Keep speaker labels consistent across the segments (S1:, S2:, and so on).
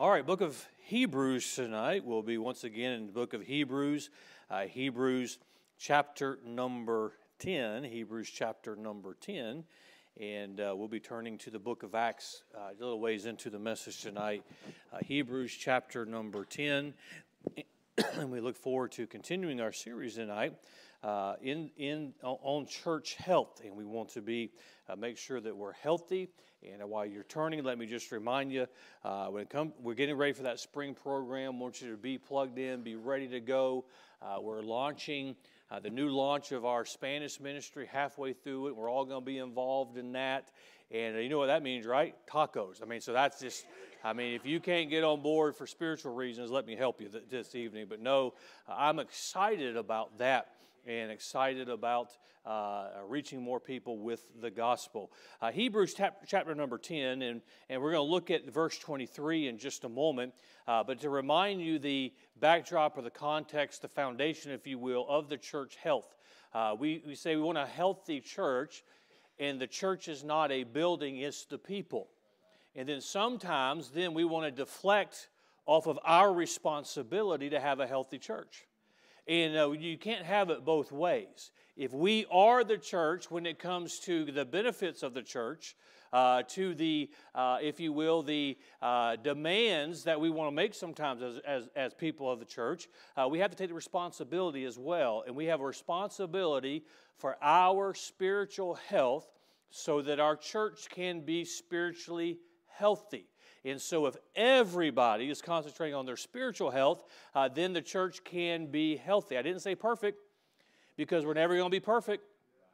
S1: All right, book of Hebrews tonight. We'll be once again in the book of Hebrews, Hebrews chapter number 10, Hebrews chapter number 10. And we'll be turning to the book of Acts a little ways into the message tonight, Hebrews chapter number 10. And we look forward to continuing our series tonight on church health. And we want to make sure that we're healthy. And while you're turning, let me just remind you, we're getting ready for that spring program. I want you to be plugged in, be ready to go. We're launching the new launch of our Spanish ministry, halfway through it. We're all going to be involved in that. And you know what that means, right? Tacos. So that's just, if you can't get on board for spiritual reasons, let me help you this evening. But no, I'm excited about that and excited about reaching more people with the gospel. Hebrews chapter number 10, and we're going to look at verse 23 in just a moment. But to remind you the backdrop or the context, the foundation, if you will, of the church health. We say we want a healthy church, and the church is not a building, it's the people. And then sometimes we want to deflect off of our responsibility to have a healthy church. And you can't have it both ways. If we are the church when it comes to the benefits of the church, to the, if you will, the demands that we want to make sometimes as people of the church, we have to take the responsibility as well. And we have a responsibility for our spiritual health so that our church can be spiritually healthy. And so if everybody is concentrating on their spiritual health, then the church can be healthy. I didn't say perfect, because we're never going to be perfect.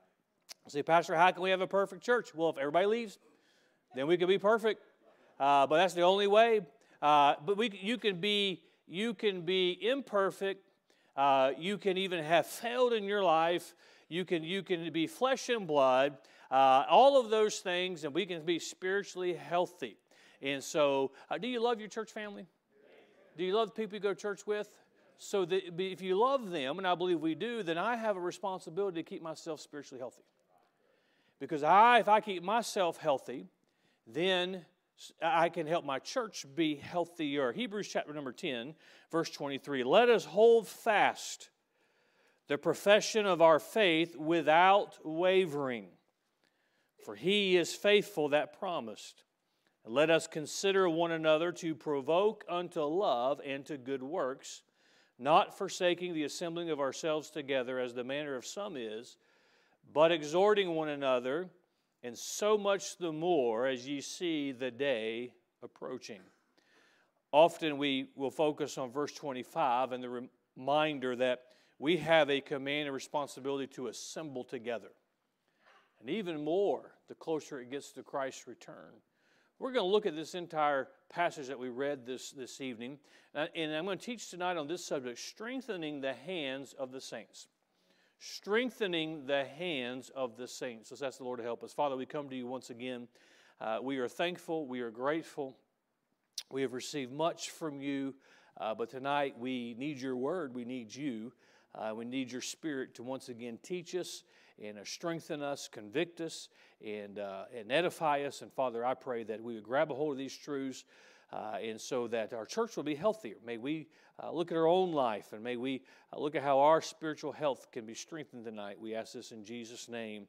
S1: I say, Pastor, how can we have a perfect church? Well, if everybody leaves, then we can be perfect. But that's the only way. But you can be imperfect. You can even have failed in your life. You can be flesh and blood. All of those things, and we can be spiritually healthy. And so, do you love your church family? Do you love the people you go to church with? So that if you love them, and I believe we do, then I have a responsibility to keep myself spiritually healthy. Because if I keep myself healthy, then I can help my church be healthier. Hebrews chapter number 10, verse 23. Let us hold fast the profession of our faith without wavering. For he is faithful that promised. And let us consider one another to provoke unto love and to good works, not forsaking the assembling of ourselves together as the manner of some is, but exhorting one another, and so much the more as ye see the day approaching. Often we will focus on verse 25 and the reminder that we have a command and responsibility to assemble together. And even more, the closer it gets to Christ's return. We're going to look at this entire passage that we read this evening, and I'm going to teach tonight on this subject, strengthening the hands of the saints. Strengthening the hands of the saints. Let's ask the Lord to help us. Father, we come to you once again. We are thankful. We are grateful. We have received much from you, but tonight we need your word. We need you. We need your Spirit to once again teach us and strengthen us, convict us, and edify us. And Father, I pray that we would grab a hold of these truths and so that our church will be healthier. May we look at our own life, and may we look at how our spiritual health can be strengthened tonight. We ask this in Jesus' name.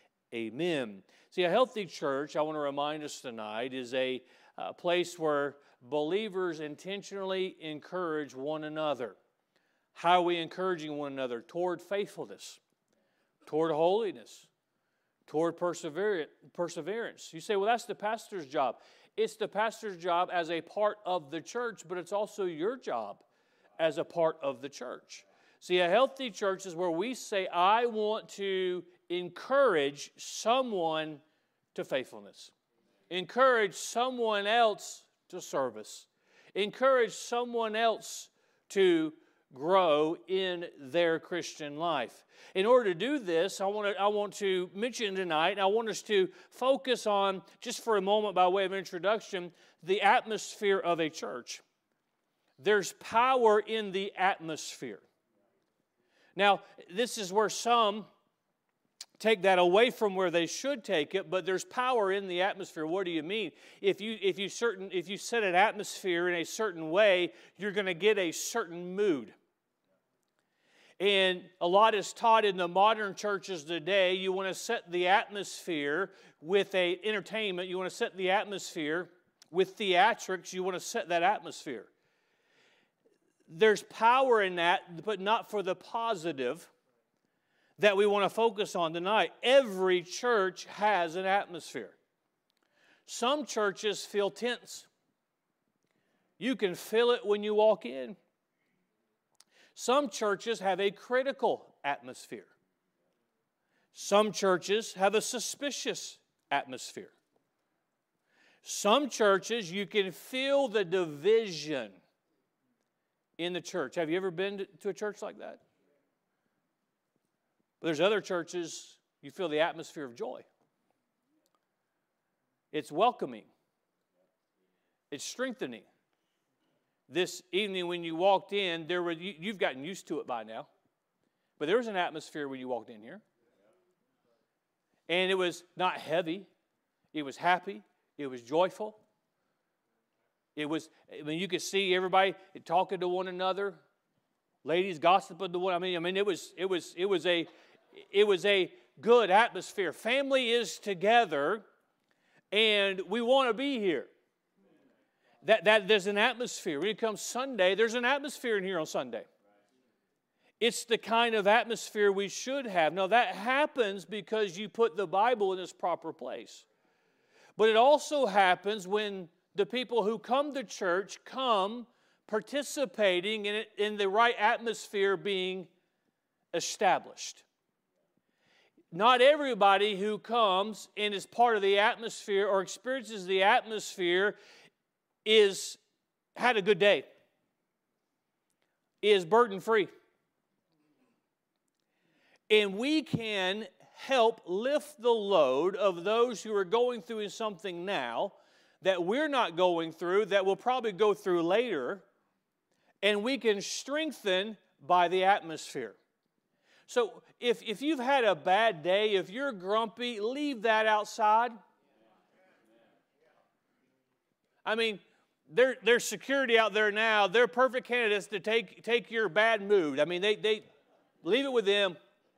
S1: Amen. See, a healthy church, I want to remind us tonight, is a place where believers intentionally encourage one another. How are we encouraging one another? Toward faithfulness, toward holiness, toward perseverance. You say, well, that's the pastor's job. It's the pastor's job as a part of the church, but it's also your job as a part of the church. See, a healthy church is where we say, I want to encourage someone to faithfulness. Encourage someone else to service. Encourage someone else to grow in their Christian life. In order to do this, I want to mention tonight, I want us to focus on, just for a moment by way of introduction, the atmosphere of a church. There's power in the atmosphere. Now, this is where some take that away from where they should take it, but there's power in the atmosphere. What do you mean? If you set an atmosphere in a certain way, you're going to get a certain mood. And a lot is taught in the modern churches today. You want to set the atmosphere with entertainment. You want to set the atmosphere with theatrics. You want to set that atmosphere. There's power in that, but not for the positive that we want to focus on tonight. Every church has an atmosphere. Some churches feel tense. You can feel it when you walk in. Some churches have a critical atmosphere. Some churches have a suspicious atmosphere. Some churches, you can feel the division in the church. Have you ever been to a church like that? But there's other churches, you feel the atmosphere of joy. It's welcoming. It's strengthening. This evening when you walked in, you've gotten used to it by now. But there was an atmosphere when you walked in here. And it was not heavy. It was happy. It was joyful. You could see everybody talking to one another. Ladies gossiping to one. It was a good atmosphere. Family is together, and we want to be here. That there's an atmosphere. When it comes Sunday, there's an atmosphere in here on Sunday. It's the kind of atmosphere we should have. Now, that happens because you put the Bible in its proper place. But it also happens when the people who come to church come participating in it, in the right atmosphere being established. Not everybody who comes and is part of the atmosphere or experiences the atmosphere had a good day, is burden-free. And we can help lift the load of those who are going through something now that we're not going through, that we'll probably go through later, and we can strengthen by the atmosphere. So if you've had a bad day, if you're grumpy, leave that outside. There's security out there now. They're perfect candidates to take your bad mood. They leave it with them.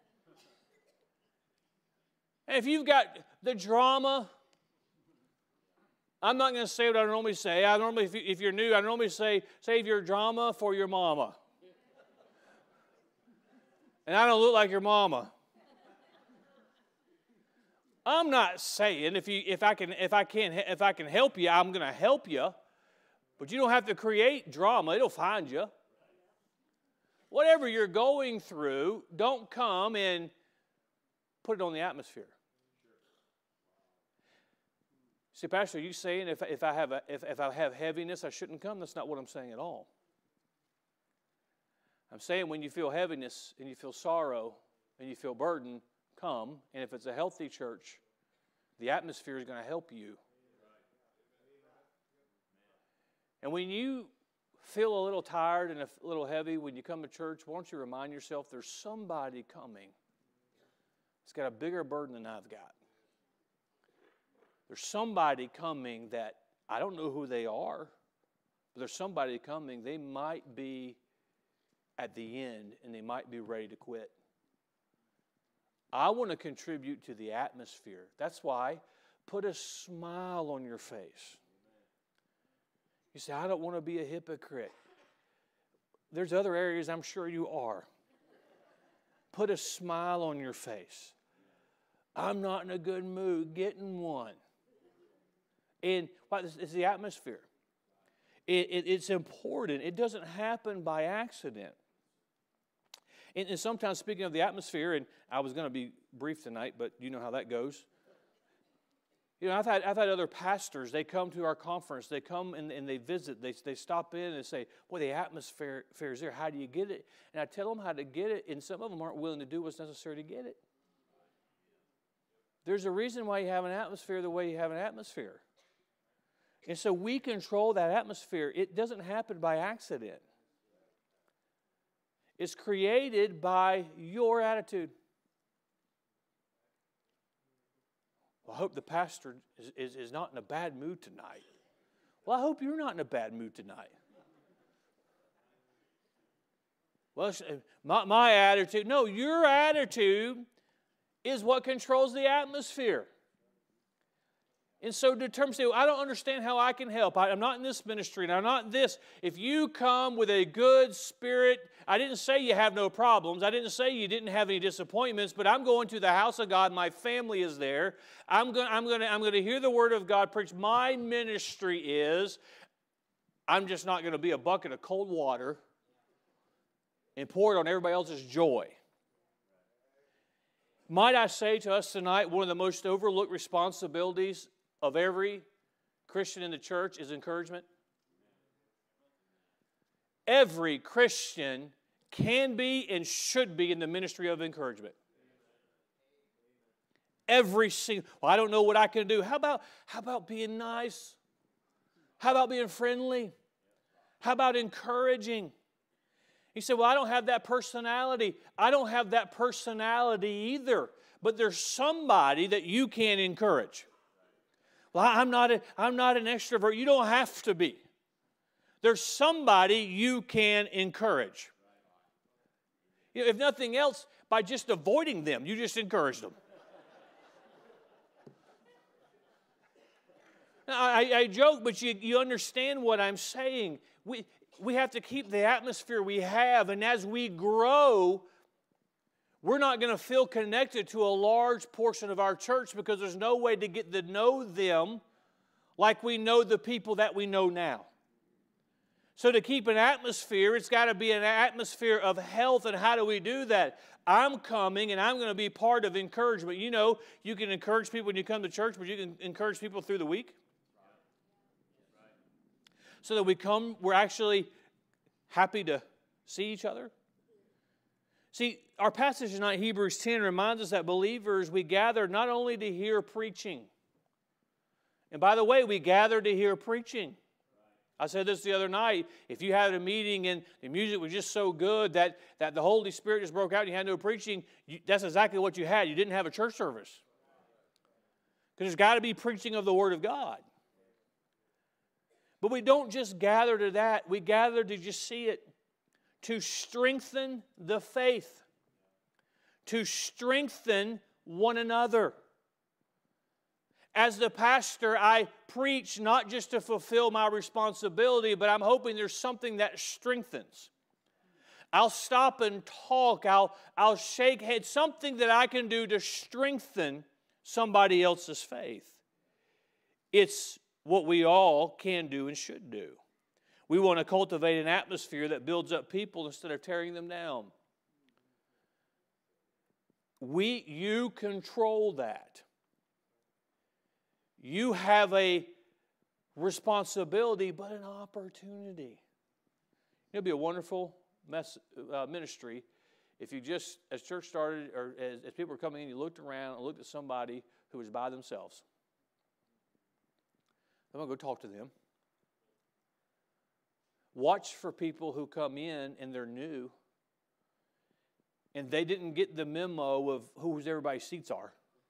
S1: And if you've got the drama, I'm not going to say what I normally say. If you're new, I normally say, save your drama for your mama. And I don't look like your mama. I'm not saying if I can help you, I'm going to help you. But you don't have to create drama. It'll find you. Whatever you're going through, don't come and put it on the atmosphere. See, Pastor, are you saying if I have heaviness, I shouldn't come? That's not what I'm saying at all. I'm saying when you feel heaviness and you feel sorrow and you feel burden, come. And if it's a healthy church, the atmosphere is going to help you. And when you feel a little tired and a little heavy when you come to church, why don't you remind yourself there's somebody coming that's got a bigger burden than I've got. There's somebody coming that I don't know who they are, but there's somebody coming. They might be at the end and they might be ready to quit. I want to contribute to the atmosphere. That's why put a smile on your face. You say, I don't want to be a hypocrite. There's other areas I'm sure you are. Put a smile on your face. I'm not in a good mood. Get in one. And it's the atmosphere. It's important. It doesn't happen by accident. And sometimes, speaking of the atmosphere, and I was going to be brief tonight, but you know how that goes. I've had other pastors. They come to our conference. They come and they visit. They stop in and say, "Boy, the atmosphere is there. How do you get it?" And I tell them how to get it, and some of them aren't willing to do what's necessary to get it. There's a reason why you have an atmosphere the way you have an atmosphere. And so we control that atmosphere. It doesn't happen by accident. It's created by your attitude. I hope the pastor is not in a bad mood tonight. Well, I hope you're not in a bad mood tonight. Well, my attitude, no, your attitude is what controls the atmosphere. And so determine, say, well, I don't understand how I can help. I'm not in this ministry, and I'm not in this. If you come with a good spirit, I didn't say you have no problems. I didn't say you didn't have any disappointments, but I'm going to the house of God. My family is there. I'm going to hear the Word of God preached. My ministry is, I'm just not going to be a bucket of cold water and pour it on everybody else's joy. Might I say to us tonight, one of the most overlooked responsibilities of every Christian in the church is encouragement. Every Christian can be and should be in the ministry of encouragement. Every single, well, I don't know what I can do. How about being nice? How about being friendly? How about encouraging? He said, well, I don't have that personality. I don't have that personality either. But there's somebody that you can encourage. Well, I'm not an extrovert. You don't have to be. There's somebody you can encourage. You know, if nothing else, by just avoiding them, you just encourage them. Now, I joke, but you understand what I'm saying. We have to keep the atmosphere we have, and as we grow, we're not going to feel connected to a large portion of our church because there's no way to get to know them like we know the people that we know now. So to keep an atmosphere, it's got to be an atmosphere of health, and how do we do that? I'm coming, and I'm going to be part of encouragement. You know, you can encourage people when you come to church, but you can encourage people through the week. So that we're actually happy to see each other. See, our passage tonight, Hebrews 10, reminds us that believers, we gather not only to hear preaching. And by the way, we gather to hear preaching. I said this the other night. If you had a meeting and the music was just so good that the Holy Spirit just broke out and you had no preaching, that's exactly what you had. You didn't have a church service. Because there's got to be preaching of the Word of God. But we don't just gather to that. We gather to just see it. To strengthen the faith. To strengthen one another. As the pastor, I preach not just to fulfill my responsibility, but I'm hoping there's something that strengthens. I'll stop and talk. I'll shake hands. Something that I can do to strengthen somebody else's faith. It's what we all can do and should do. We want to cultivate an atmosphere that builds up people instead of tearing them down. You control that. You have a responsibility, but an opportunity. It'll be a wonderful ministry if you just, as church started, or as people were coming in, you looked around and looked at somebody who was by themselves. I'm going to go talk to them. Watch for people who come in and they're new and they didn't get the memo of whose everybody's seats are.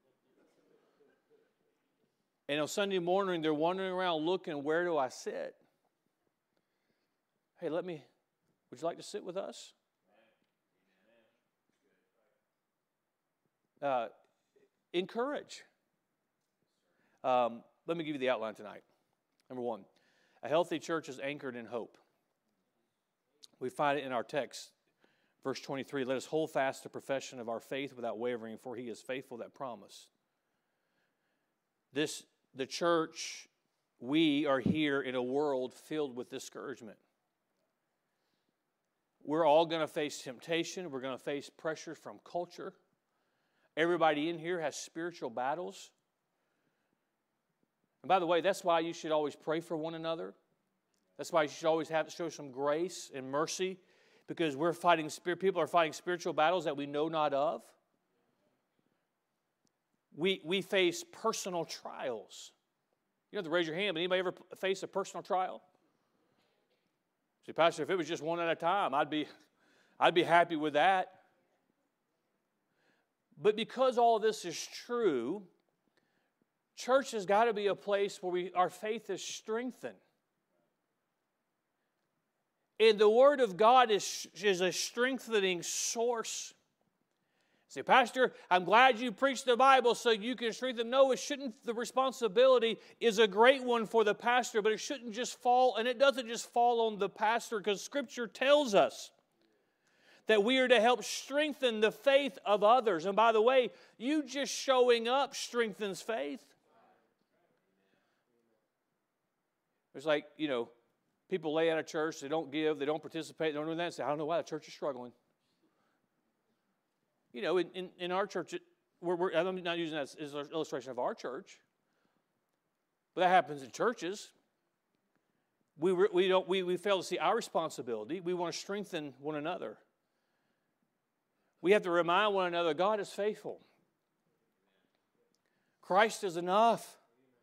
S1: And on Sunday morning, they're wandering around looking, where do I sit? Hey, would you like to sit with us? Encourage. Let me give you the outline tonight. Number one, a healthy church is anchored in hope. We find it in our text, verse 23. Let us hold fast the profession of our faith without wavering, for he is faithful that promised. The church, we are here in a world filled with discouragement. We're all going to face temptation. We're going to face pressure from culture. Everybody in here has spiritual battles. And by the way, that's why you should always pray for one another. That's why you should always have to show some grace and mercy, because people are fighting spiritual battles that we know not of. We face personal trials. You don't have to raise your hand, but anybody ever face a personal trial? See, Pastor, if it was just one at a time, I'd be happy with that. But because all this is true, Church has got to be a place where our faith is strengthened. And the Word of God is a strengthening source. Say, Pastor, I'm glad you preached the Bible so you can strengthen. No, it shouldn't. The responsibility is a great one for the pastor, but it shouldn't just fall, and it doesn't just fall on the pastor, because Scripture tells us that we are to help strengthen the faith of others. And by the way, you just showing up strengthens faith. It's like, people lay out of church, they don't give, they don't participate, they don't do that, and say, I don't know why the church is struggling. In our church, I'm not using that as an illustration of our church, but that happens in churches. We fail to see our responsibility. We want to strengthen one another. We have to remind one another God is faithful. Christ is enough.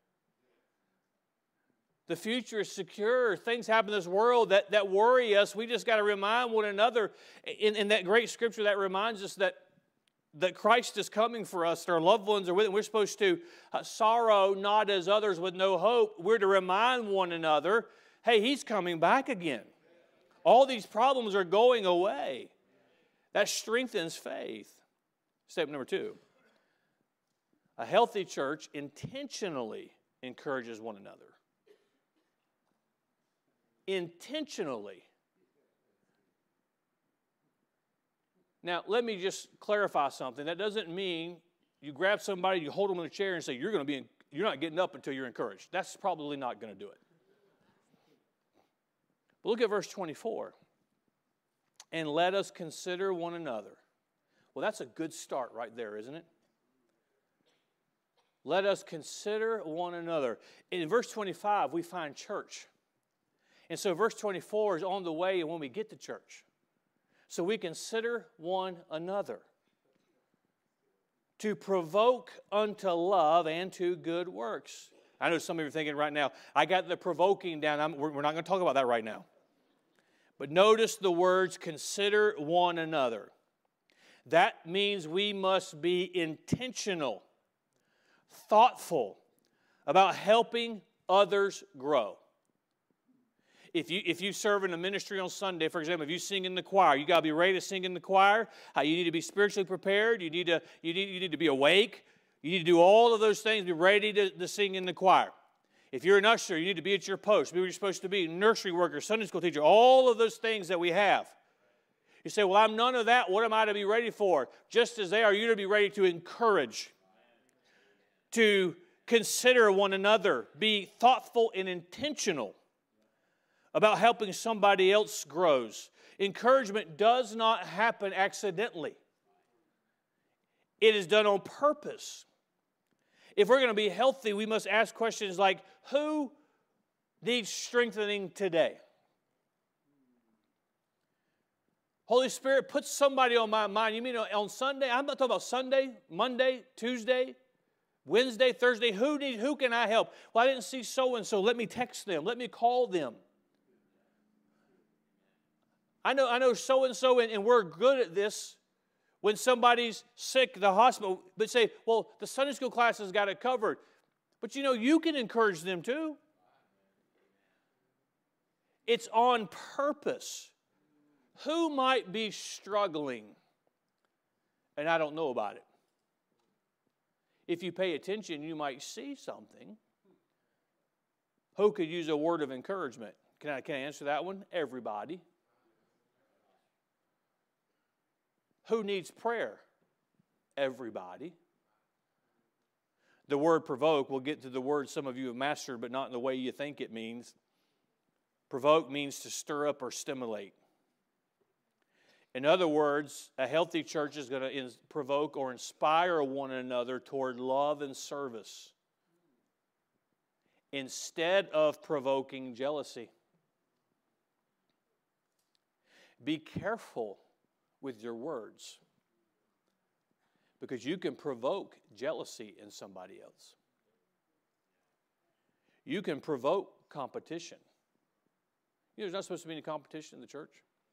S1: The future is secure. Things happen in this world that worry us. We just got to remind one another. In that great scripture that reminds us that Christ is coming for us. Our loved ones are with him. We're supposed to sorrow not as others with no hope. We're to remind one another, hey, he's coming back again. All these problems are going away. That strengthens faith. Step number 2. A healthy church intentionally encourages one another. Intentionally. Now, let me just clarify something. That doesn't mean you grab somebody, you hold them in a chair and say, you're not getting up until you're encouraged. That's probably not going to do it. But look at verse 24. And let us consider one another. Well, that's a good start right there, isn't it? Let us consider one another. In verse 25, we find church. And so verse 24 is on the way when we get to church. So we consider one another to provoke unto love and to good works. I know some of you are thinking right now, I got the provoking down. We're not going to talk about that right now. But notice the words, consider one another. That means we must be intentional, thoughtful about helping others grow. If you serve in a ministry on Sunday, for example, if you sing in the choir, you got to be ready to sing in the choir. You need to be spiritually prepared. You need to be awake. You need to do all of those things. Be ready to sing in the choir. If you're an usher, you need to be at your post. Be where you're supposed to be. Nursery worker, Sunday school teacher, all of those things that we have. You say, well, I'm none of that. What am I to be ready for? Just as they are, you're to be ready to encourage, to consider one another, be thoughtful and intentional about helping somebody else grows. Encouragement does not happen accidentally. It is done on purpose. If we're going to be healthy, we must ask questions like, who needs strengthening today? Holy Spirit, put somebody on my mind. You mean on Sunday? I'm not talking about Sunday, Monday, Tuesday, Wednesday, Thursday. Who can I help? Well, I didn't see so-and-so. Let me text them. Let me call them. I know so-and-so, and we're good at this. When somebody's sick at the hospital, but say, well, the Sunday school class has got it covered. But you can encourage them too. It's on purpose. Who might be struggling and I don't know about it? If you pay attention, you might see something. Who could use a word of encouragement? Can I answer that one? Everybody. Who needs prayer? Everybody. The word provoke, we'll get to the word some of you have mastered, but not in the way you think it means. Provoke means to stir up or stimulate. In other words, a healthy church is going to provoke or inspire one another toward love and service instead of provoking jealousy. Be careful with your words, because you can provoke jealousy in somebody else. You can provoke competition. There's not supposed to be any competition in the church.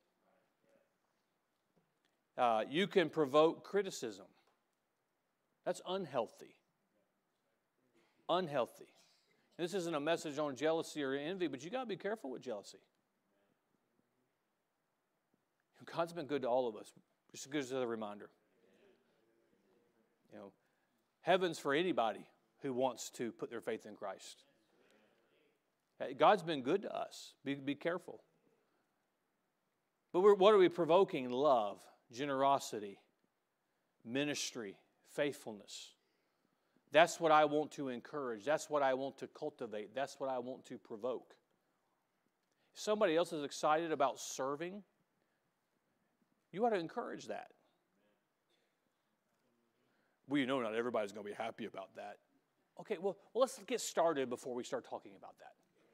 S1: You can provoke criticism. That's unhealthy. unhealthy. This isn't a message on jealousy or envy, but you got to be careful with jealousy. God's been good to all of us. Just as a reminder. You know, heaven's for anybody who wants to put their faith in Christ. God's been good to us. Be careful. But what are we provoking? Love, generosity, ministry, faithfulness. That's what I want to encourage. That's what I want to cultivate. That's what I want to provoke. If somebody else is excited about serving, you ought to encourage that. Well, you know not everybody's going to be happy about that. Okay, well, let's get started before we start talking about that.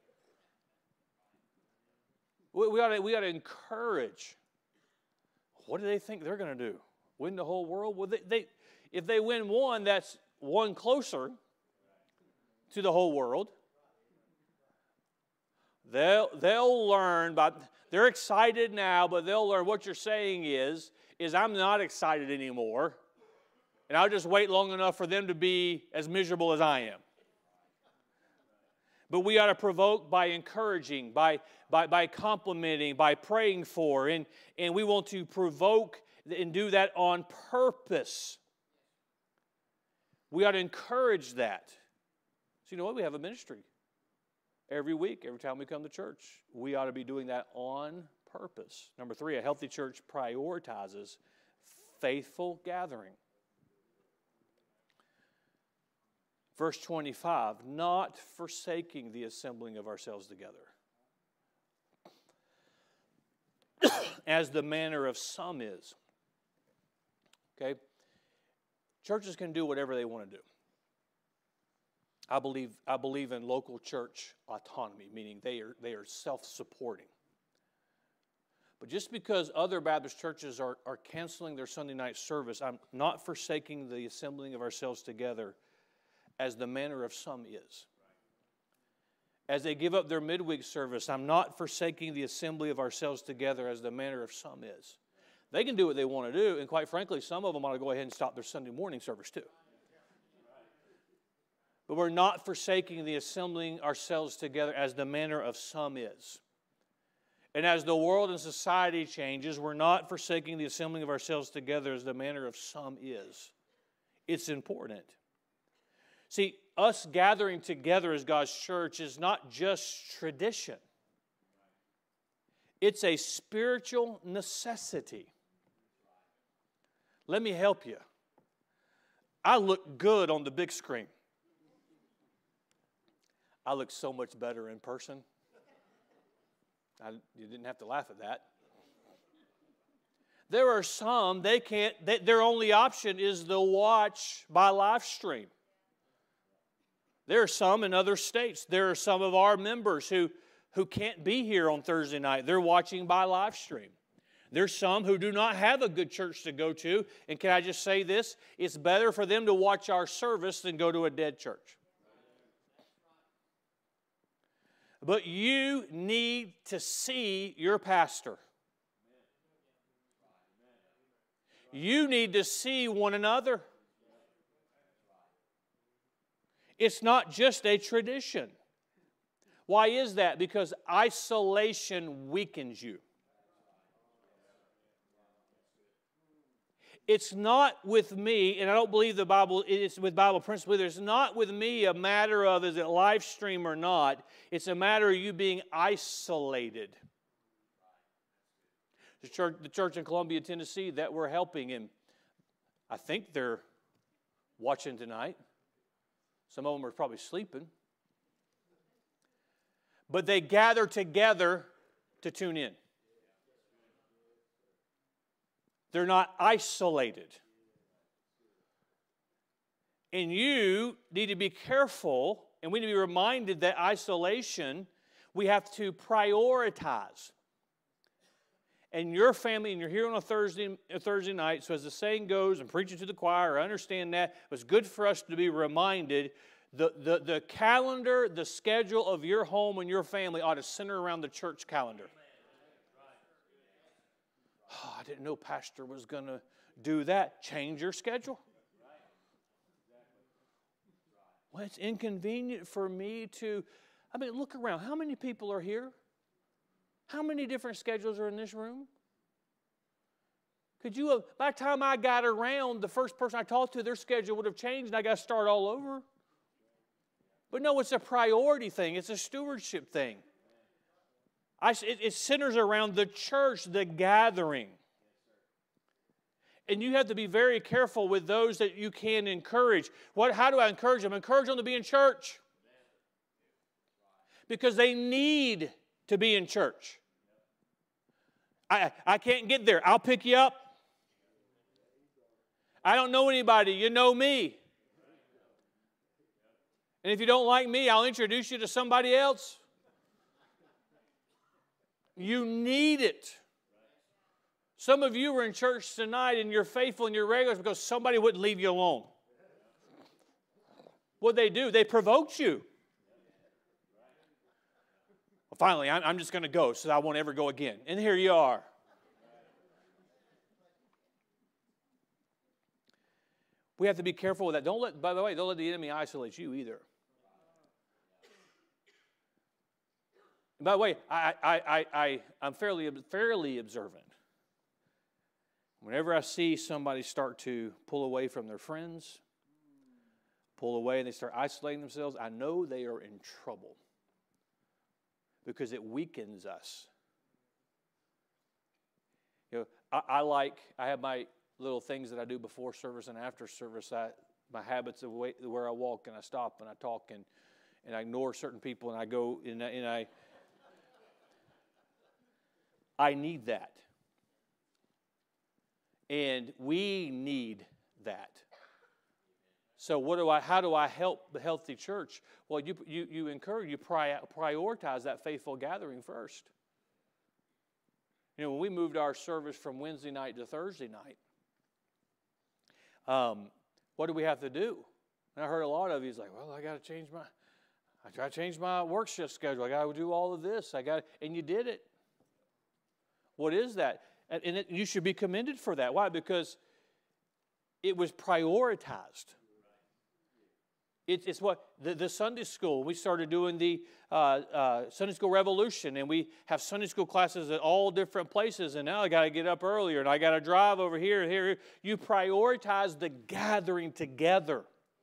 S1: We ought to encourage. What do they think they're going to do? Win the whole world? Well, if they win one, that's one closer to the whole world. They'll learn. They're excited now, but they'll learn. What you're saying is I'm not excited anymore, and I'll just wait long enough for them to be as miserable as I am. But we ought to provoke by encouraging, by complimenting, by praying for. And we want to provoke and do that on purpose. We ought to encourage that. So you know what? We have a ministry. Every week, every time we come to church, we ought to be doing that on purpose. Number 3, a healthy church prioritizes faithful gathering. Verse 25, not forsaking the assembling of ourselves together, as the manner of some is. Okay? Churches can do whatever they want to do. I believe in local church autonomy, meaning they are self-supporting. But just because other Baptist churches are canceling their Sunday night service, I'm not forsaking the assembling of ourselves together as the manner of some is. As they give up their midweek service, I'm not forsaking the assembly of ourselves together as the manner of some is. They can do what they want to do, and quite frankly, some of them ought to go ahead and stop their Sunday morning service too. But we're not forsaking the assembling ourselves together as the manner of some is. And as the world and society changes, we're not forsaking the assembling of ourselves together as the manner of some is. It's important. See, us gathering together as God's church is not just tradition. It's a spiritual necessity. Let me help you. I look good on the big screen. I look so much better in person. You didn't have to laugh at that. There are some, their only option is to watch by live stream. There are some in other states. There are some of our members who can't be here on Thursday night. They're watching by live stream. There's some who do not have a good church to go to. And can I just say this? It's better for them to watch our service than go to a dead church. But you need to see your pastor. You need to see one another. It's not just a tradition. Why is that? Because isolation weakens you. It's not with me, and I don't believe the Bible, it's with Bible principle either. It's not with me a matter of is it live stream or not. It's a matter of you being isolated. The church in Columbia, Tennessee that we're helping, and I think they're watching tonight. Some of them are probably sleeping. But they gather together to tune in. They're not isolated. And you need to be careful, and we need to be reminded that isolation, we have to prioritize. And your family, and you're here on a Thursday night, so as the saying goes, and preaching to the choir, I understand that. It was good for us to be reminded the calendar, the schedule of your home and your family ought to center around the church calendar. Oh, I didn't know Pastor was going to do that. Change your schedule. Well, it's inconvenient for me to, look around. How many people are here? How many different schedules are in this room? Could you, by the time I got around, the first person I talked to, their schedule would have changed and I got to start all over. But no, it's a priority thing. It's a stewardship thing. It centers around the church, the gathering. And you have to be very careful with those that you can encourage. How do I encourage them? Encourage them to be in church. Because they need to be in church. I can't get there. I'll pick you up. I don't know anybody. You know me. And if you don't like me, I'll introduce you to somebody else. You need it. Some of you were in church tonight and you're faithful and you're regulars because somebody wouldn't leave you alone. What'd they do? They provoked you. Well, finally, I'm just going to go so I won't ever go again. And here you are. We have to be careful with that. By the way, don't let the enemy isolate you either. And by the way, I'm fairly observant. Whenever I see somebody start to pull away from their friends, pull away and they start isolating themselves, I know they are in trouble because it weakens us. I have my little things that I do before service and after service. My habits of where I walk and I stop and I talk and I ignore certain people and I go and I need that. And we need that. So how do I help the healthy church? Well, you encourage, you prioritize that faithful gathering first. When we moved our service from Wednesday night to Thursday night, what do we have to do? And I heard a lot of you like, well, I got to change my work shift schedule. I got to do all of this. And you did it. What is that? And you should be commended for that. Why? Because it was prioritized. It's what the Sunday school. We started doing the Sunday School Revolution, and we have Sunday school classes at all different places. And now I got to get up earlier, and I got to drive over here and here. You prioritize the gathering together.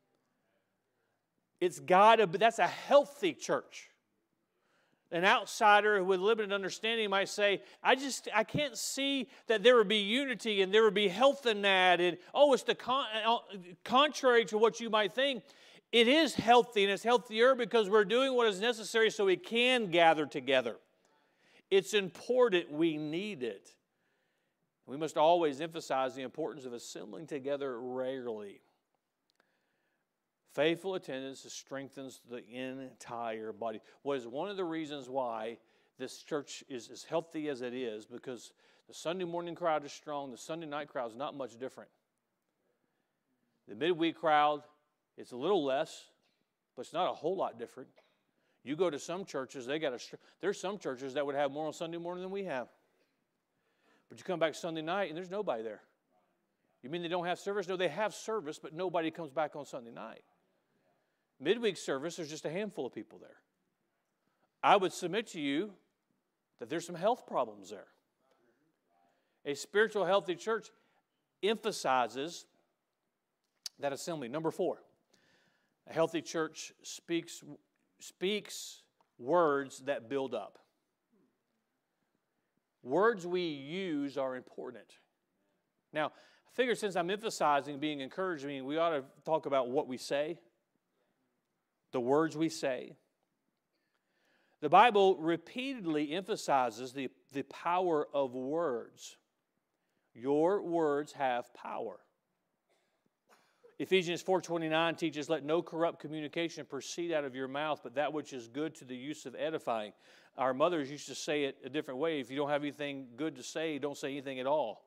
S1: That's a healthy church. An outsider with limited understanding might say, I can't see that there would be unity and there would be health in that. And, it's the contrary to what you might think. It is healthy, and it's healthier because we're doing what is necessary so we can gather together. It's important. We need it. We must always emphasize the importance of assembling together regularly. Faithful attendance strengthens the entire body. What is one of the reasons why this church is as healthy as it is, because the Sunday morning crowd is strong, the Sunday night crowd is not much different. The midweek crowd, it's a little less, but it's not a whole lot different. You go to some churches, there's some churches that would have more on Sunday morning than we have. But you come back Sunday night and there's nobody there. You mean they don't have service? No, they have service, but nobody comes back on Sunday night. Midweek service, there's just a handful of people there. I would submit to you that there's some health problems there. A spiritual, healthy church emphasizes that assembly. Number 4, a healthy church speaks words that build up. Words we use are important. Now, I figure since I'm emphasizing being encouraging, we ought to talk about what we say. The words we say. The Bible repeatedly emphasizes the power of words. Your words have power. Ephesians 4:29 teaches, let no corrupt communication proceed out of your mouth, but that which is good to the use of edifying. Our mothers used to say it a different way. If you don't have anything good to say, don't say anything at all.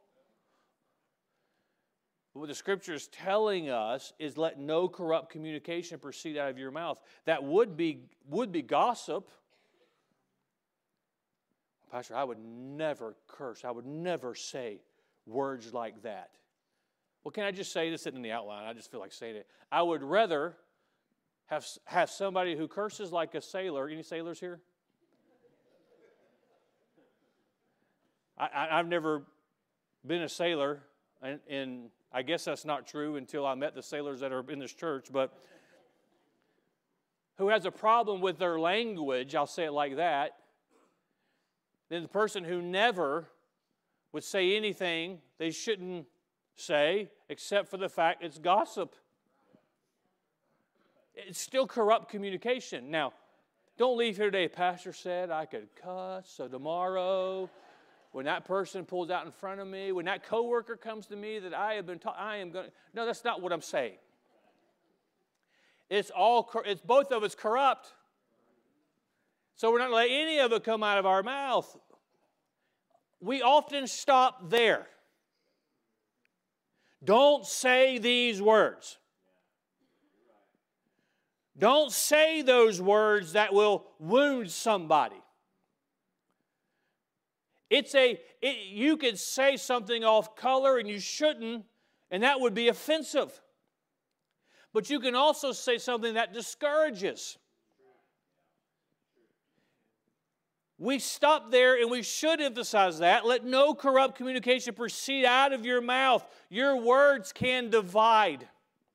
S1: What the Scripture is telling us is let no corrupt communication proceed out of your mouth. That would be gossip. Pastor, I would never curse. I would never say words like that. Well, can I just say this in the outline? I just feel like saying it. I would rather have somebody who curses like a sailor. Any sailors here? I've never been a sailor, and I guess that's not true until I met the sailors that are in this church, but who has a problem with their language, I'll say it like that, then the person who never would say anything they shouldn't say except for the fact it's gossip. It's still corrupt communication. Now, don't leave here today, Pastor said I could cuss, so tomorrow when that person pulls out in front of me, when that coworker comes to me that I have been taught, I am going to... No, that's not what I'm saying. It's both of us corrupt. So we're not going to let any of it come out of our mouth. We often stop there. Don't say these words. Don't say those words that will wound somebody. You could say something off color and you shouldn't, and that would be offensive. But you can also say something that discourages. We stop there, and we should emphasize that. Let no corrupt communication proceed out of your mouth. Your words can divide.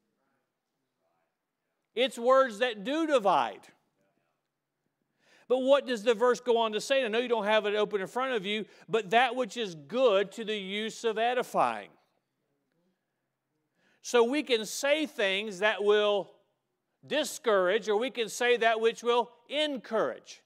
S1: It's words that do divide. But what does the verse go on to say? I know you don't have it open in front of you, but that which is good to the use of edifying. So we can say things that will discourage, or we can say that which will encourage.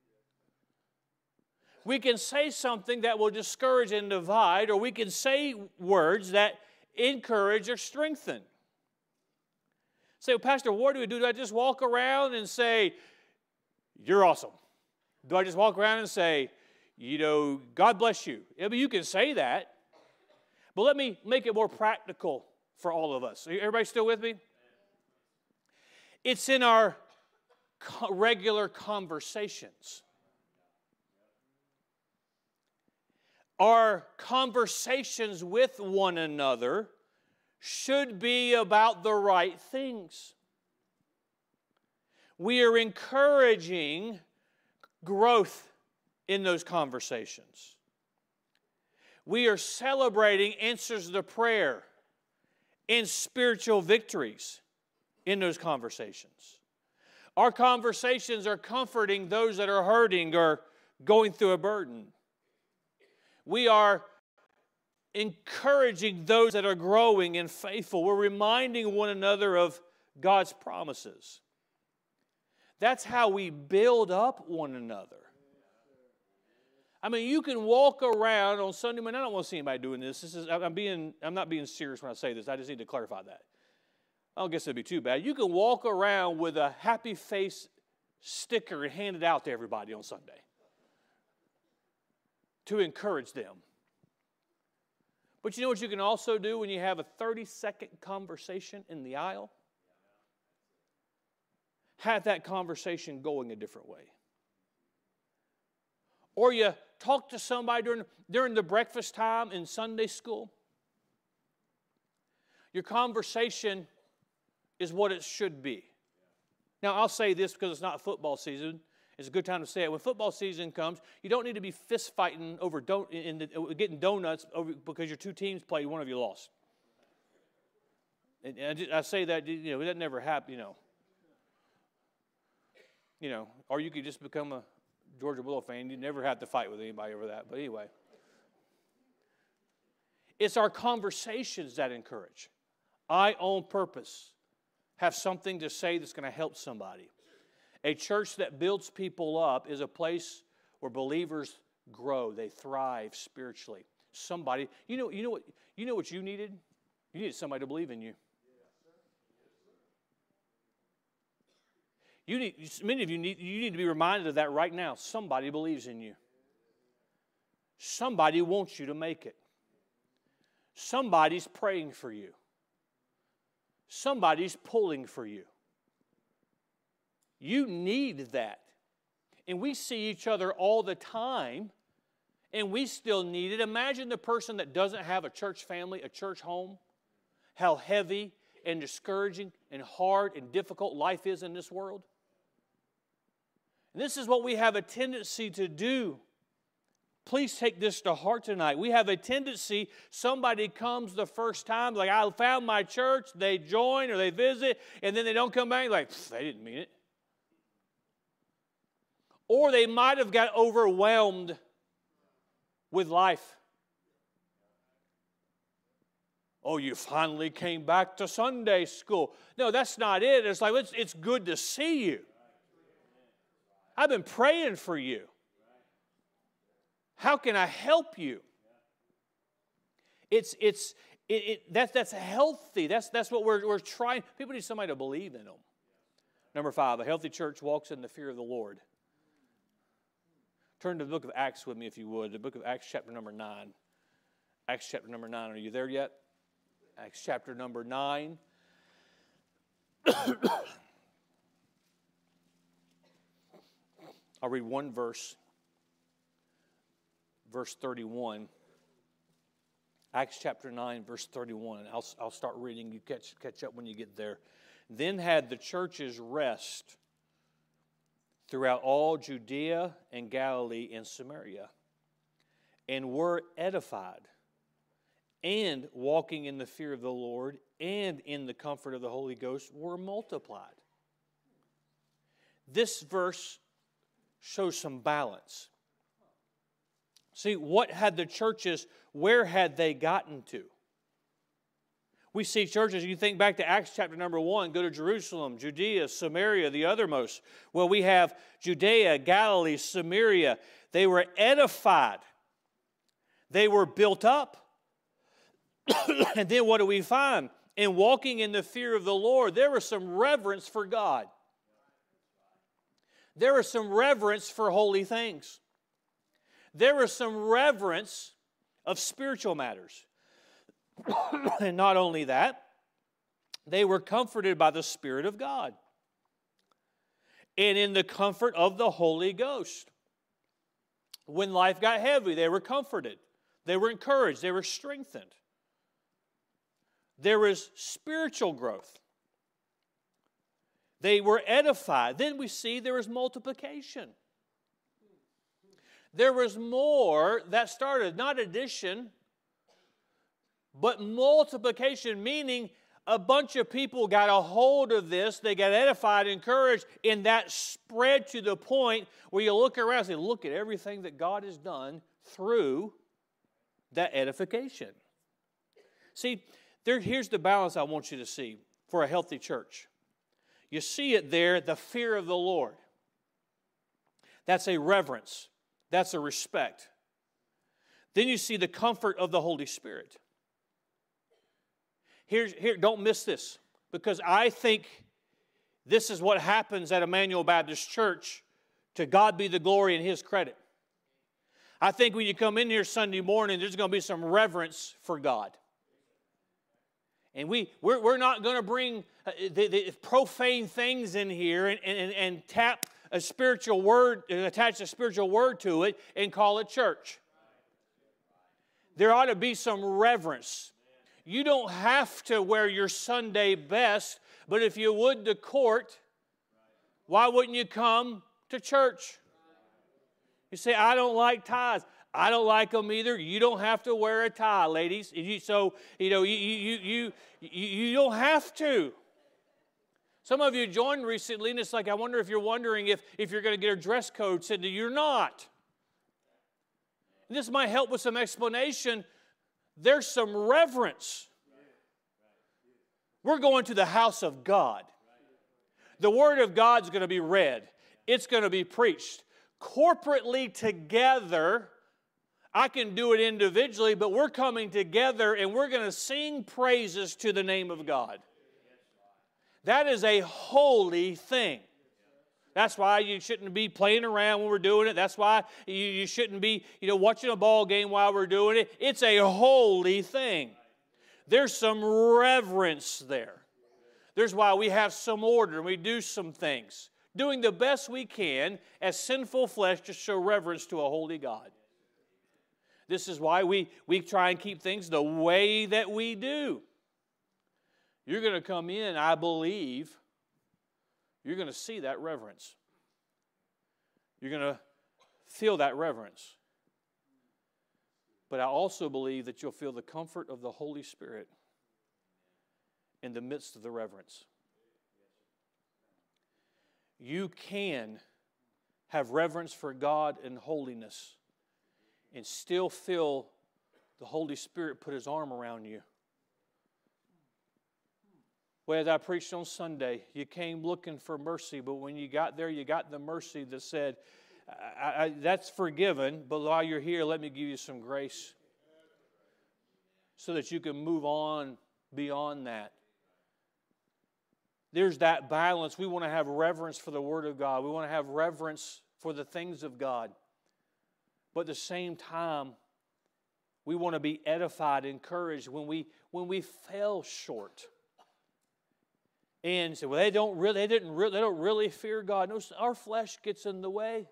S1: We can say something that will discourage and divide, or we can say words that encourage or strengthen. Say, well, Pastor, what do? Do I just walk around and say, you're awesome? Do I just walk around and say, God bless you? I mean, you can say that, but let me make it more practical for all of us. Everybody still with me? It's in our regular conversations. Our conversations with one another should be about the right things. We are encouraging growth in those conversations. We are celebrating answers to prayer and spiritual victories in those conversations. Our conversations are comforting those that are hurting or going through a burden. We are encouraging those that are growing and faithful. We're reminding one another of God's promises. That's how we build up one another. I mean, you can walk around on Sunday morning. I don't want to see anybody doing this. I'm not being serious when I say this. I just need to clarify that. I don't guess it'd be too bad. You can walk around with a happy face sticker and hand it out to everybody on Sunday to encourage them. But you know what you can also do when you have a 30-second conversation in the aisle? Have that conversation going a different way. Or you talk to somebody during the breakfast time in Sunday school. Your conversation is what it should be. Now, I'll say this because it's not football season. It's a good time to say it. When football season comes, you don't need to be fist fighting over getting donuts because your two teams played, one of you lost. And I say that, that never happened, or you could just become a Georgia Bulldog fan. You never have to fight with anybody over that. But anyway, it's our conversations that encourage. I, on purpose, have something to say that's going to help somebody. A church that builds people up is a place where believers grow. They thrive spiritually. Somebody, you know what you needed? You needed somebody to believe in you. Many of you need to be reminded of that right now. Somebody believes in you. Somebody wants you to make it. Somebody's praying for you. Somebody's pulling for you. You need that. And we see each other all the time, and we still need it. Imagine the person that doesn't have a church family, a church home, how heavy and discouraging and hard and difficult life is in this world? And this is what we have a tendency to do. Please take this to heart tonight. We have a tendency, somebody comes the first time, like, I found my church, they join or they visit, and then they don't come back, like, they didn't mean it. Or they might have got overwhelmed with life. Oh, you finally came back to Sunday school. No, that's not it. It's like, it's good to see you. I've been praying for you. How can I help you? That's healthy. That's what we're trying. People need somebody to believe in them. Number 5, a healthy church walks in the fear of the Lord. Turn to the book of Acts with me, if you would. The book of Acts, chapter number 9. Acts, chapter number 9. Are you there yet? Acts, chapter number 9. I'll read one verse. Verse 31. Acts, chapter 9, verse 31. I'll start reading. You catch up when you get there. Then had the churches rest throughout all Judea and Galilee and Samaria, and were edified, and walking in the fear of the Lord and in the comfort of the Holy Ghost were multiplied. This verse shows some balance. See, what had the churches, where had they gotten to? We see churches, you think back to Acts chapter number 1, go to Jerusalem, Judea, Samaria, the othermost. Well, we have Judea, Galilee, Samaria. They were edified. They were built up. And then what do we find? In walking in the fear of the Lord, there was some reverence for God. There was some reverence for holy things. There was some reverence of spiritual matters. And not only that, they were comforted by the Spirit of God and in the comfort of the Holy Ghost. When life got heavy, they were comforted. They were encouraged. They were strengthened. There was spiritual growth. They were edified. Then we see there was multiplication. There was more that started, not addition, but multiplication, meaning a bunch of people got a hold of this, they got edified, encouraged, and that spread to the point where you look around and say, look at everything that God has done through that edification. See, here's the balance I want you to see for a healthy church. You see it there, the fear of the Lord. That's a reverence. That's a respect. Then you see the comfort of the Holy Spirit. Here, don't miss this, because I think this is what happens at Emmanuel Baptist Church. To God be the glory and His credit. I think when you come in here Sunday morning, there's going to be some reverence for God. And we're not going to bring the profane things in here and tap a spiritual word, attach a spiritual word to it and call it church. There ought to be some reverence. You don't have to wear your Sunday best, but if you would to court, why wouldn't you come to church? You say, I don't like ties. I don't like them either. You don't have to wear a tie, ladies. You don't have to. Some of you joined recently, and it's like, I wonder if you're wondering if you're going to get a dress code said that you're not. And this might help with some explanation. There's some reverence. We're going to the house of God. The Word of God's going to be read. It's going to be preached. Corporately together, I can do it individually, but we're coming together and we're going to sing praises to the name of God. That is a holy thing. That's why you shouldn't be playing around when we're doing it. That's why you shouldn't be, watching a ball game while we're doing it. It's a holy thing. There's some reverence there. There's why we have some order and we do some things. Doing the best we can as sinful flesh to show reverence to a holy God. This is why we try and keep things the way that we do. you're going to come in, I believe, you're going to see that reverence. You're going to feel that reverence. But I also believe that you'll feel the comfort of the Holy Spirit in the midst of the reverence. You can have reverence for God and holiness and still feel the Holy Spirit put His arm around you. Well, as I preached on Sunday, you came looking for mercy, but when you got there, you got the mercy that said, that's forgiven, but while you're here, let me give you some grace so that you can move on beyond that. There's that balance. We want to have reverence for the Word of God. We want to have reverence for the things of God. But at the same time, we want to be edified, encouraged when we fell short. And say, well, they don't really fear God. No, our flesh gets in the way.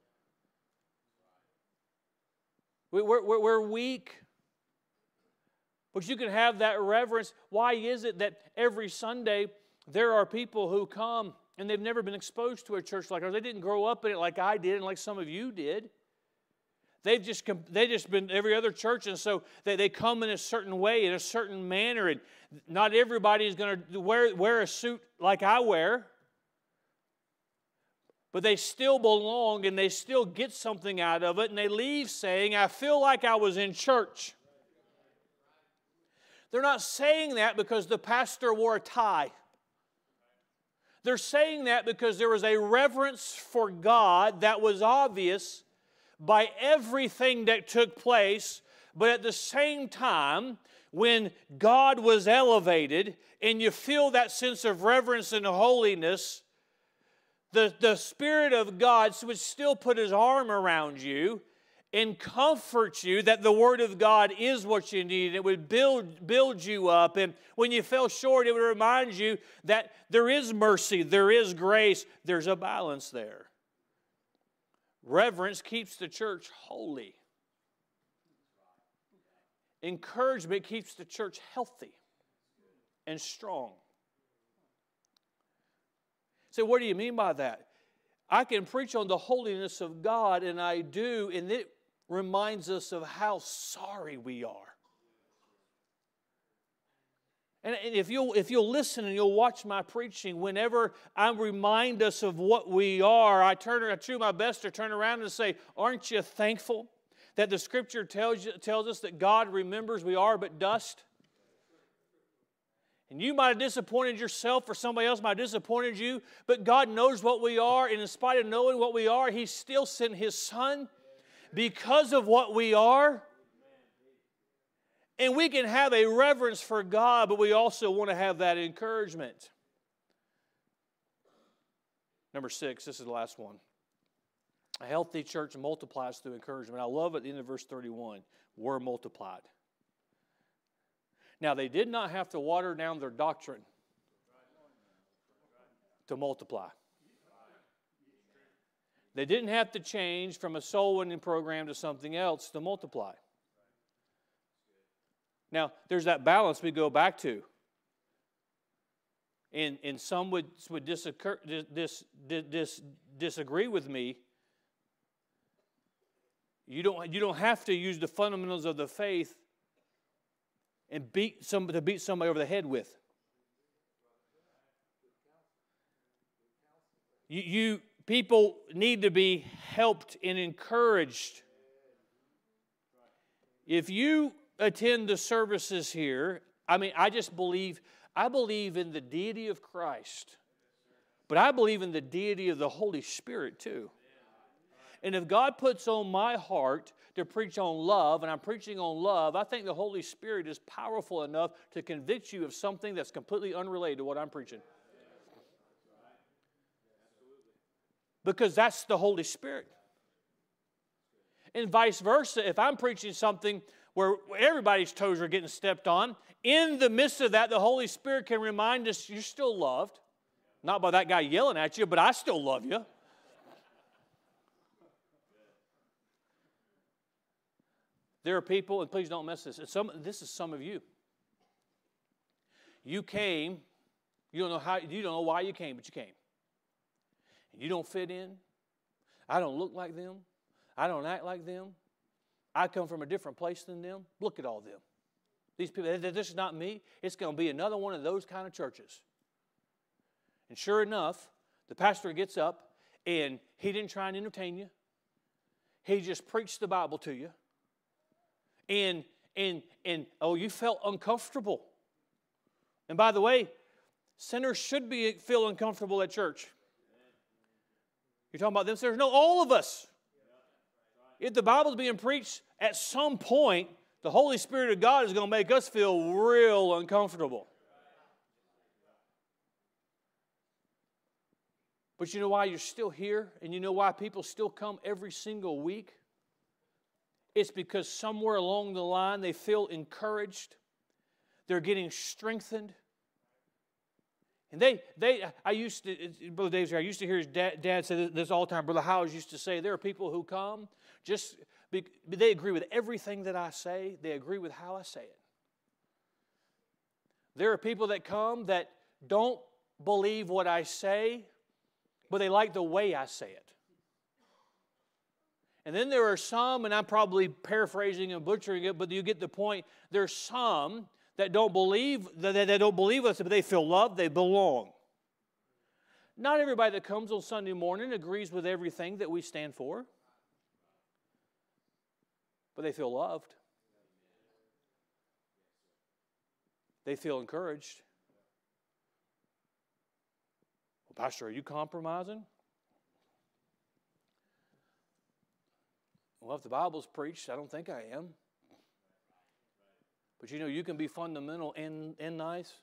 S1: We're weak. But you can have that reverence. Why is it that every Sunday there are people who come and they've never been exposed to a church like ours? They didn't grow up in it like I did and like some of you did. They just been every other church, and so they come in a certain way, in a certain manner, and not everybody is going to wear a suit like I wear. But they still belong, and they still get something out of it, and they leave saying, I feel like I was in church. They're not saying that because the pastor wore a tie. They're saying that because there was a reverence for God that was obvious by everything that took place, but at the same time, when God was elevated and you feel that sense of reverence and holiness, the Spirit of God would still put His arm around you and comfort you that the Word of God is what you need. It would build you up. And when you fell short, it would remind you that there is mercy, there is grace, there's a balance there. Reverence keeps the church holy. Encouragement keeps the church healthy and strong. So what do you mean by that? I can preach on the holiness of God, and I do, and it reminds us of how sorry we are. And if you'll listen and you'll watch my preaching, whenever I remind us of what we are, I do my best to turn around and say, aren't you thankful that the Scripture tells us that God remembers we are but dust? And you might have disappointed yourself, or somebody else might have disappointed you, but God knows what we are, and in spite of knowing what we are, He still sent His Son because of what we are. And we can have a reverence for God, but we also want to have that encouragement. Number 6, this is the last one. A healthy church multiplies through encouragement. I love at the end of verse 31, were multiplied. Now, they did not have to water down their doctrine to multiply. They didn't have to change from a soul winning program to something else to multiply. Now, there's that balance we go back to. And some would disagree with me. You don't have to use the fundamentals of the faith and beat somebody over the head with. People need to be helped and encouraged. If you attend the services here, I believe in the deity of Christ, but I believe in the deity of the Holy Spirit too. And if God puts on my heart to preach on love, and I'm preaching on love, I think the Holy Spirit is powerful enough to convict you of something that's completely unrelated to what I'm preaching. Because that's the Holy Spirit. And vice versa, if I'm preaching something where everybody's toes are getting stepped on, in the midst of that, the Holy Spirit can remind us you're still loved. Not by that guy yelling at you, but I still love you. There are people, and please don't miss this. This is some of you. You came, you don't know why you came, but you came. And you don't fit in. I don't look like them. I don't act like them. I come from a different place than them. Look at all them. These people, this is not me. It's going to be another one of those kind of churches. And sure enough, the pastor gets up, and he didn't try and entertain you. He just preached the Bible to you. And you felt uncomfortable. And by the way, sinners should feel uncomfortable at church. You're talking about them sinners? No, all of us. If the Bible's being preached, at some point, the Holy Spirit of God is going to make us feel real uncomfortable. But you know why you're still here? And you know why people still come every single week? It's because somewhere along the line they feel encouraged. They're getting strengthened. And I used to hear his dad say this all the time. Brother Howes used to say, there are people who come, they agree with everything that I say. They agree with how I say it. There are people that come that don't believe what I say, but they like the way I say it. And then there are some, and I'm probably paraphrasing and butchering it, but you get the point. There's some that don't believe us, but they feel loved, they belong. Not everybody that comes on Sunday morning agrees with everything that we stand for, but they feel loved. They feel encouraged. Well, Pastor, are you compromising? Well, if the Bible's preached, I don't think I am. But you know, you can be fundamental and nice.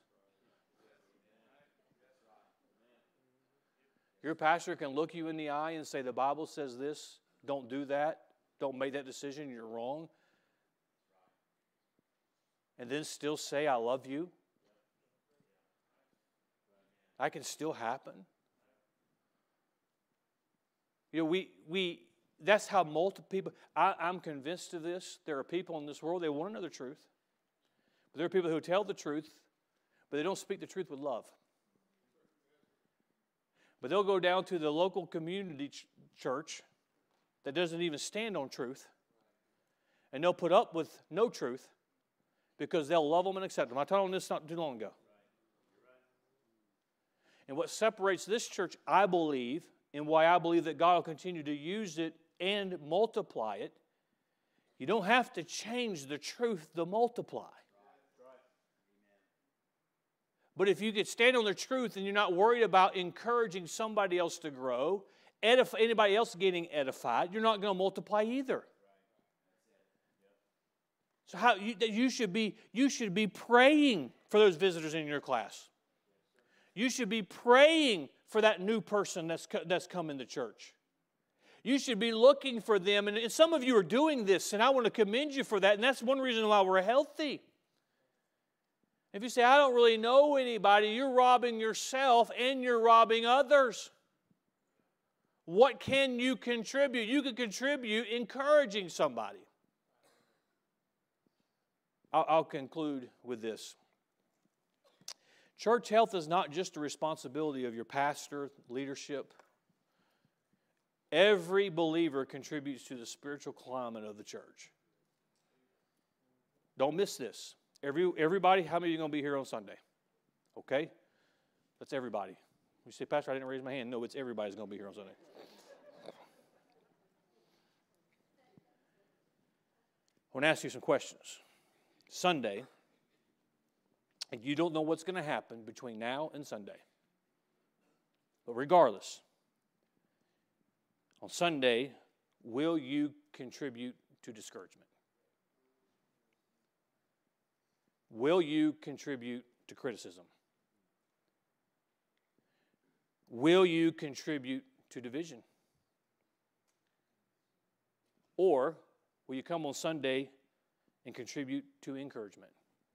S1: Your pastor can look you in the eye and say, the Bible says this, don't do that, don't make that decision, you're wrong. And then still say, I love you. That can still happen. You know, that's how multiple people, I'm convinced of this. There are people in this world, they want to know the truth. But there are people who tell the truth, but they don't speak the truth with love. But they'll go down to the local community church that doesn't even stand on truth, and they'll put up with no truth because they'll love them and accept them. I told them this not too long ago. And what separates this church, I believe, and why I believe that God will continue to use it and multiply it, you don't have to change the truth to multiply. But if you could stand on the truth and you're not worried about encouraging somebody else to grow, anybody else getting edified, you're not going to multiply either. So you should be praying for those visitors in your class. You should be praying for that new person that's come into church. You should be looking for them, and some of you are doing this, and I want to commend you for that, and that's one reason why we're healthy. If you say, I don't really know anybody, you're robbing yourself and you're robbing others. What can you contribute? You can contribute encouraging somebody. I'll conclude with this. Church health is not just a responsibility of your pastor, leadership. Every believer contributes to the spiritual climate of the church. Don't miss this. Everybody, how many of you are going to be here on Sunday? Okay? That's everybody. You say, Pastor, I didn't raise my hand. No, it's everybody's going to be here on Sunday. I want to ask you some questions. Sunday, and you don't know what's going to happen between now and Sunday. But regardless, on Sunday, will you contribute to discouragement? Will you contribute to criticism? Will you contribute to division? Or will you come on Sunday and contribute to encouragement?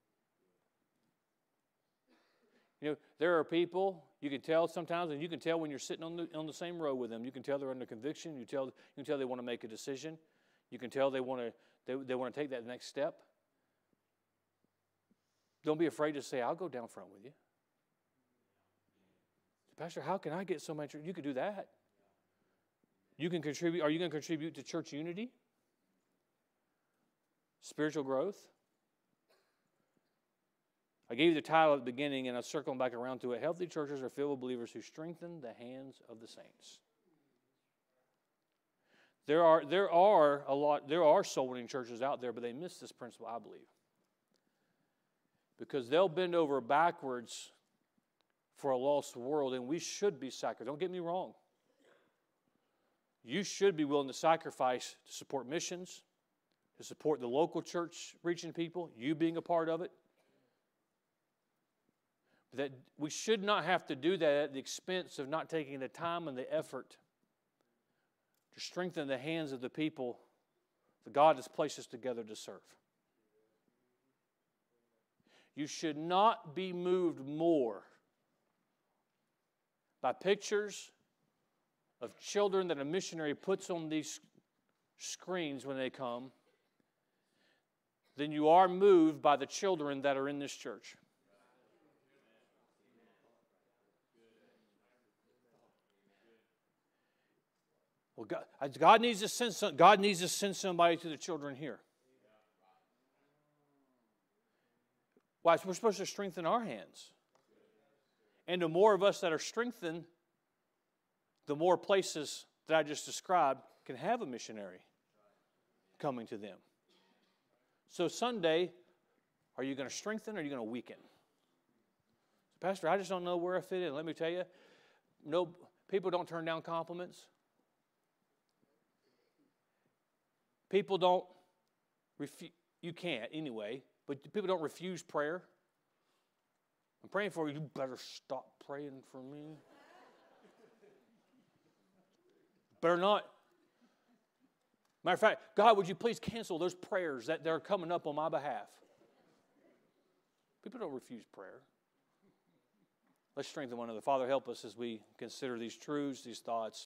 S1: You know, there are people, you can tell sometimes, and you can tell when you're sitting on the same row with them. You can tell they're under conviction. You can tell they want to make a decision. You can tell they want to take that next step. Don't be afraid to say, I'll go down front with you. Pastor, how can I get so much? You could do that. You can contribute. Are you going to contribute to church unity? Spiritual growth? I gave you the title at the beginning, and I'm circling back around to it. Healthy churches are filled with believers who strengthen the hands of the saints. There are soul-winning churches out there, but they miss this principle, I believe. Because they'll bend over backwards for a lost world, and we should be sacrificed. Don't get me wrong. You should be willing to sacrifice to support missions, to support the local church reaching people, you being a part of it. That we should not have to do that at the expense of not taking the time and the effort to strengthen the hands of the people that God has placed us together to serve. You should not be moved more by pictures of children that a missionary puts on these screens when they come than you are moved by the children that are in this church. Well, God needs to send somebody to the children here. Why? We're supposed to strengthen our hands. And the more of us that are strengthened, the more places that I just described can have a missionary coming to them. So Sunday, are you going to strengthen or are you going to weaken? Pastor, I just don't know where I fit in. Let me tell you, no, people don't turn down compliments. People don't refuse. You can't anyway, but people don't refuse prayer. I'm praying for you. You better stop praying for me. Better not. Matter of fact, God, would you please cancel those prayers that they're coming up on my behalf? People don't refuse prayer. Let's strengthen one another. Father, help us as we consider these truths, these thoughts.